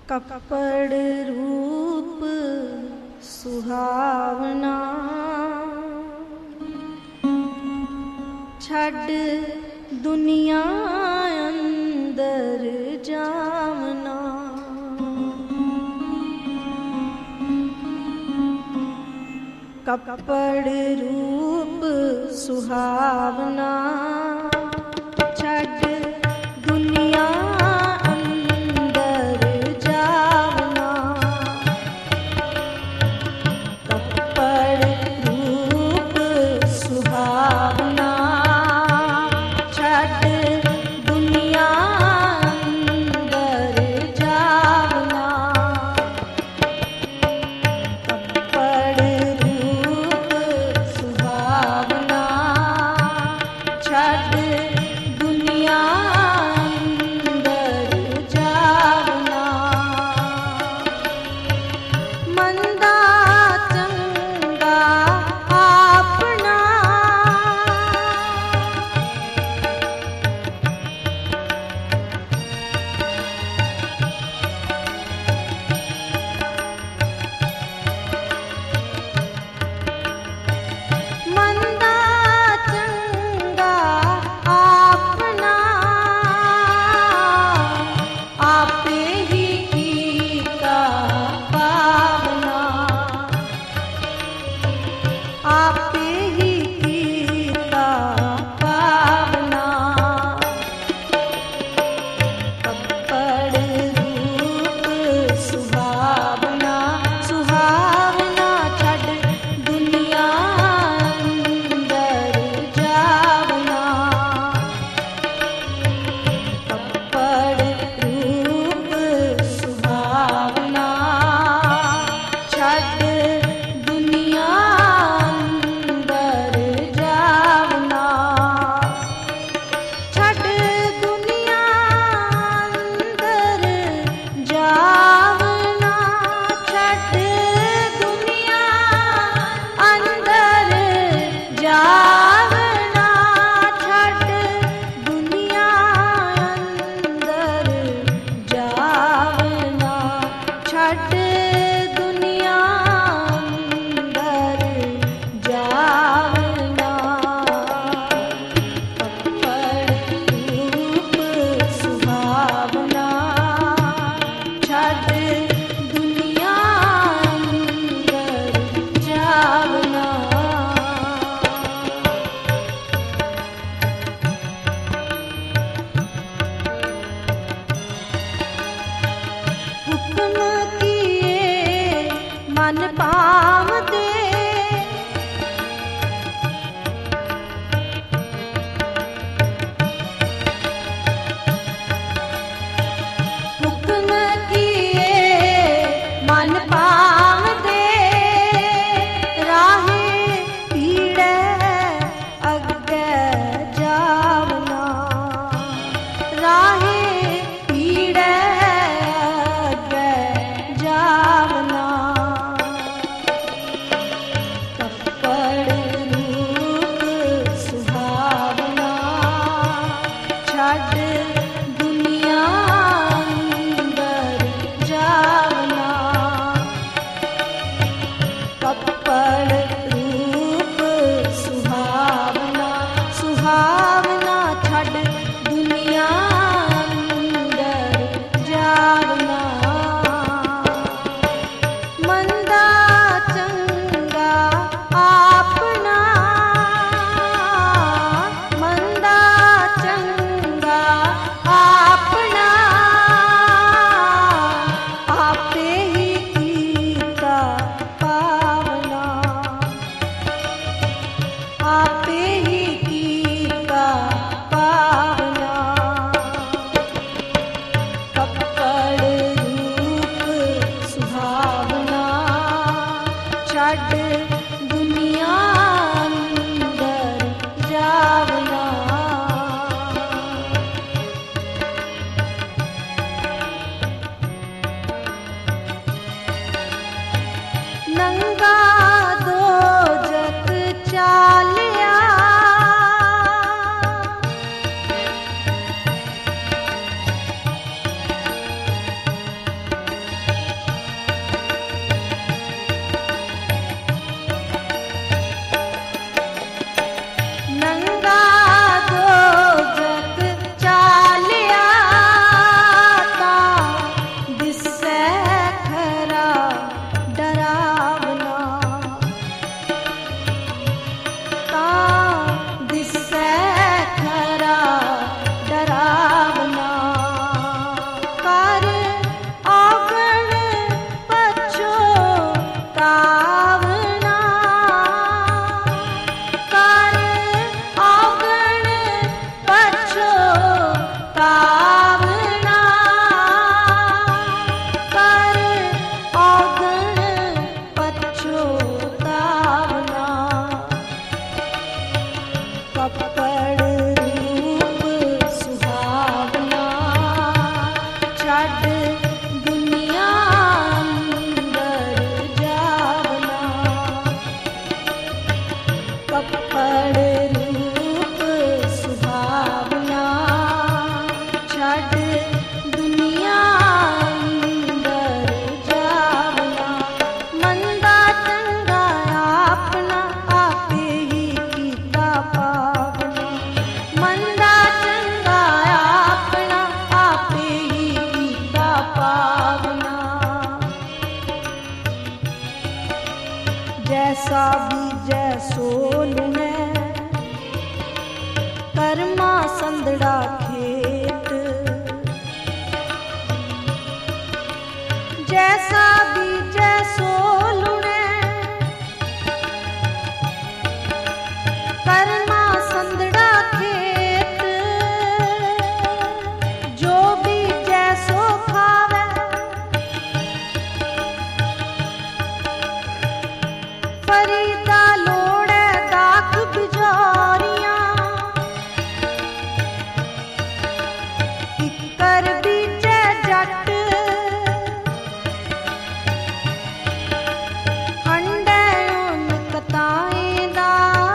कपड़ रूप सुहावना, छड़ दुनिया अंदर जावना। कपड़ रूप सुहावना, छड़ दुनिया अंदर जावना। कपड़ रूप सुहावना, छड़ दुनिया अंदर जावना। कपड़ रूप सुहावना, छड़ दुनिया अंदर जावना। मंदा चंगा आपना, मंदा चंगा आपना। आपे ही कीता पावना, आपे ही कीता पावना। कपड़ रूप सुहावना, सुहावना, छड़ दुनिया अंदर जावना। कपड़ रूप सुहावना, छड़ दुनिया अंदर जावना। छड़ दुनिया अंदर जावना, छड़ दुनिया अंदर जावना। छड़ दुनिया अंदर जावना, छड़ दुनिया अंदर जावना। कपड़ रूप सुहावना, छड़ दुनिया अंदर जावना। हुक्म किए मन पावदे, हुक्म किए मन पावदे। राहे पीड़े अग्गे जावना, राहे पीड़े अग्गे जावना। कपड़ रूप सुहावना, छड़ दुनिया अंदर छड़ दुनिया अंदर जावना। कपड़ रूप सुहावना, छड़ दुनिया अंदर जावना। मंदा चंगा अपना आपे ही कीता पावना। मंदा चंगा अपना आपे ही कीता पावना। जैसा बीजै सो लुणै, कर्मा संदड़ा खेत। जैसा बीजै सो लुणै, कर्मा संदड़ा खेत। जो बीजै सो खावै, फरीदा लोड़ै दाख बिजारियां। किकर बीजै जट, हंडै उन कताएं दा,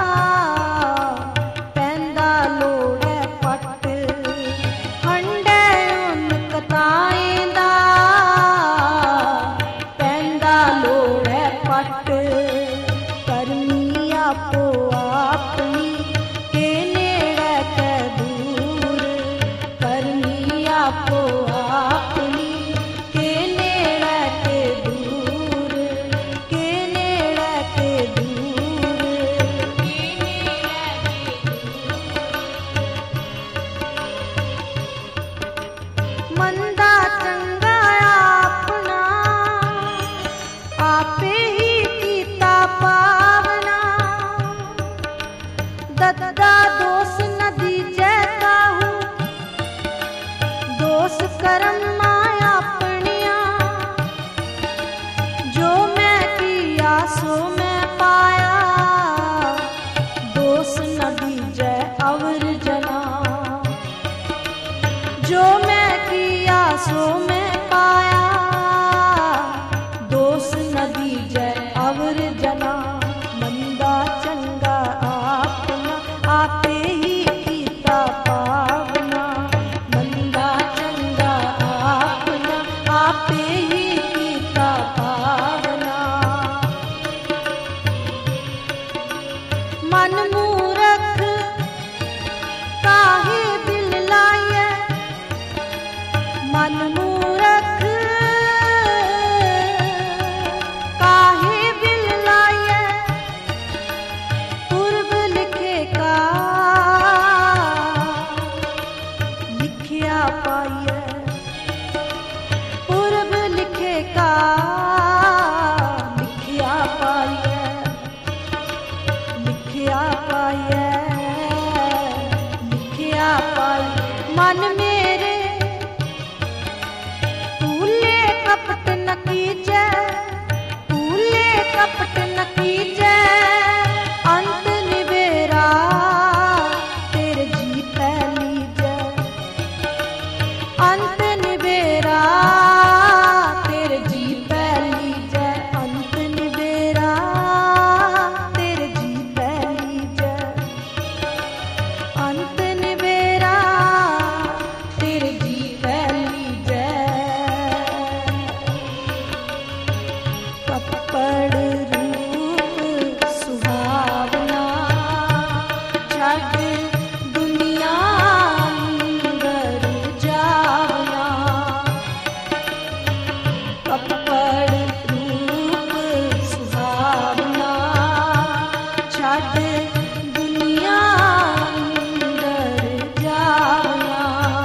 पैंदा लोड़ै पट। हंडै उन कताएं दा, पैंदा लोड़ै पट। करनी आपो अपनी के नेड़े ते दूर। करनी आपो अपनी के नेड़े ते दूर। के नेड़े ते दूर। मंदा चंगा अपना आपे ही कीता पावना। दद्दा दोष न दीजै काहू, दोष करम माया अपनिया। जो मैं किया सो मैं पाया, दोष न दीजै अवर जना। जो मैं किया सो मैं पाया, दोष न दीजै अवर जना। मंदा चंगा अपना आपे ही कीता पावना। मंदा चंगा अपना आपे ही कीता पावना। मन मूरख काहे दिल लाइयै। मन मूरख काहे दिल लाइयै। पूर्व लिखे का लिखिया पाइयै। पूर्व लिखे का लिखिया पाइयै। लिखिया पाइयै। लिखिया पाइयै। मन मेरे भूले कपट न कीजै। भूले कपट न कीजै। अंत निबेरा तेरे जी पै लीजै। अंत निबेरा तेरे जी पै लीजै। अंत निबेरा तेरे जी पै लीजै। अंत निबेरा तेरे जी पै लीजै। कपड़ रूप सुहावना, छड़ दुनिया अंदर जावना। कपड़ रूप सुहावना, छड़ दुनिया अंदर जावना।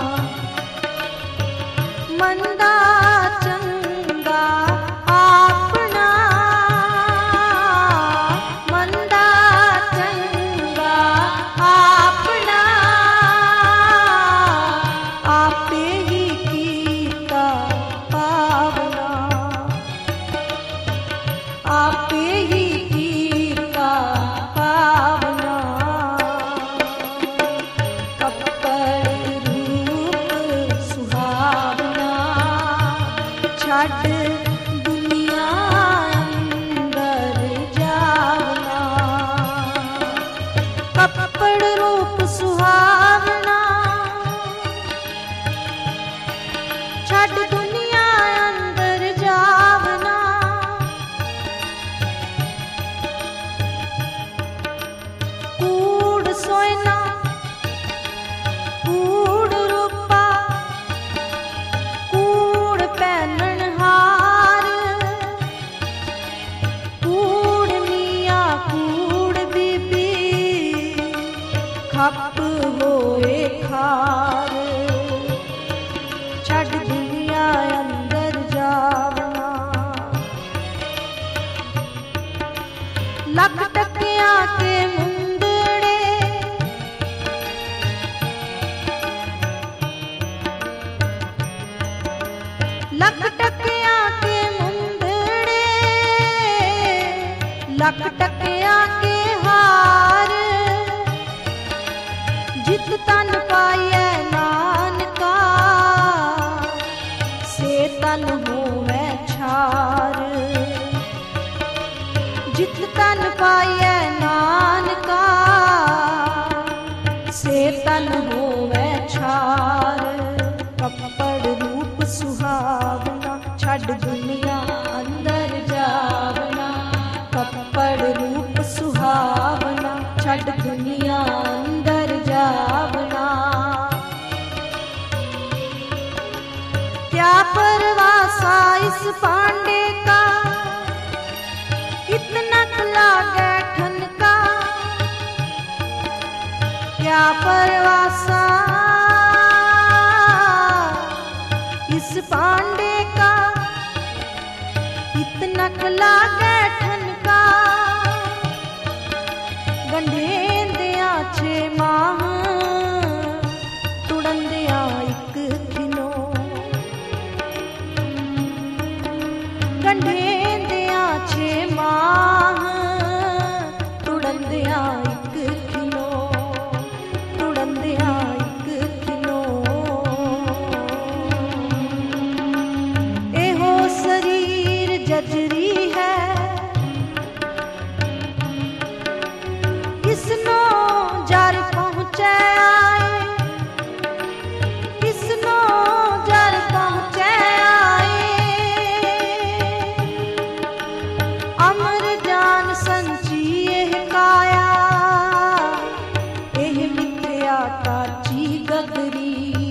मंदा चंगा अपना, मंदा चंगा अपना आपे ही कीता पावना। आपे ही कीता पावना। कपड़ रूप सुहावना, छड़ दुनिया अंदर जावना। कपड़ रूप सुहावना छड़ दुनिया अंदर जावना। कूड़ सोयना कूड़ रूपा कूड़ पहनन हार। कूड़ मियां कूड़ बीबी खप होए खार। छड़ दुनिया अंदर जावना। लख टकिया के मुंदड़े लख टकिया के मुंदड़े लख टकिया के हार। जित तन पाइए नानका से तन होवे छार। जित तन पाइए नानका से तन होवे छार। कपड़ रूप सुहावना छड़ दुनिया अंदर जावना। कपड़ रूप सुहावना छड़ दुनिया अंदर जावना। क्या परवासा इस पांडे का कितना लागे ठनका। क्या परवासा इस पांडे का इतना लागे ठनका। गंढेंदिया 6 माह तुड़ंदिया एक दिनो। गंढेंदिया 6 माह तुड़ंदिया एक दिनो। तुड़ंदिया एक दिनो। एहो शरीर जजरी है किसनो जर पहुँचे आए। किसनो जर पहुँचे आए। अमर जान संचिए काया एह मिथ्या काची गगरी।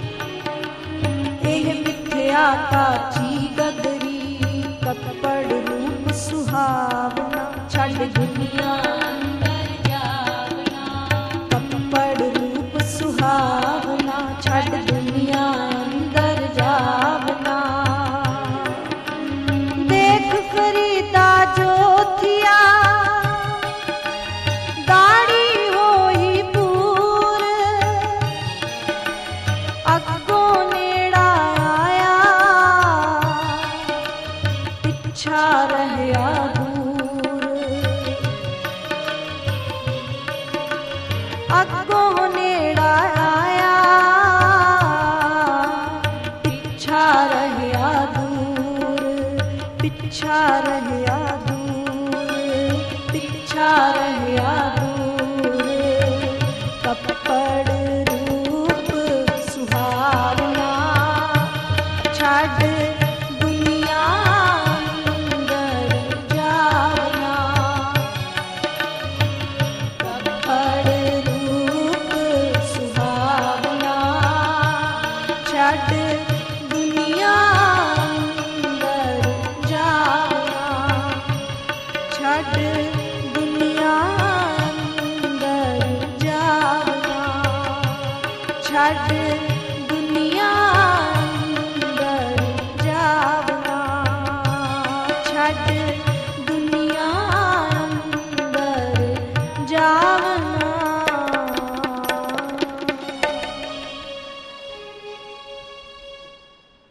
एह मिथ्या काची गगरी। कपड़ रूप सुहावना छड़ दुनिया अंदर जावना। कपड़ रूप सुहावना छड़ दुनिया अंदर जावना। देख फरीदा जोथिया दाढ़ी होई पूर। अग्गों नेड़ा आया पिछा रहया दूर। अग्गों नेड़ा आया पिछा रहया दूर। पिछा रहया दूर। पिछा रहया दूर। कपड़ रूप सुहावना छड़ दुनिया अंदर जावना। कपड़ रूप सुहावना छड़ दुनिया अंदर जावना। छड़ दुनिया अंदर जावना। छड़ दुनिया अंदर जावना। छड़